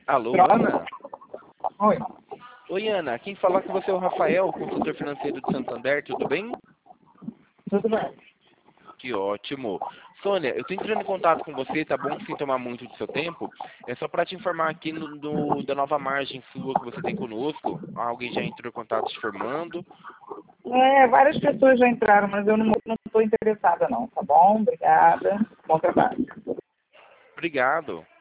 Alô, Pronto. Ana? Oi. Oi, Ana. Quem fala com você é o Rafael, consultor financeiro de Santander, tudo bem? Tudo bem. Que ótimo. Sônia, eu tô entrando em contato com você, tá bom? Sem tomar muito do seu tempo. É só para te informar aqui da nova margem sua que você tem conosco. Alguém já entrou em contato te informando. Várias pessoas já entraram, mas eu não estou interessada não, tá bom? Obrigada. Bom trabalho. Obrigado.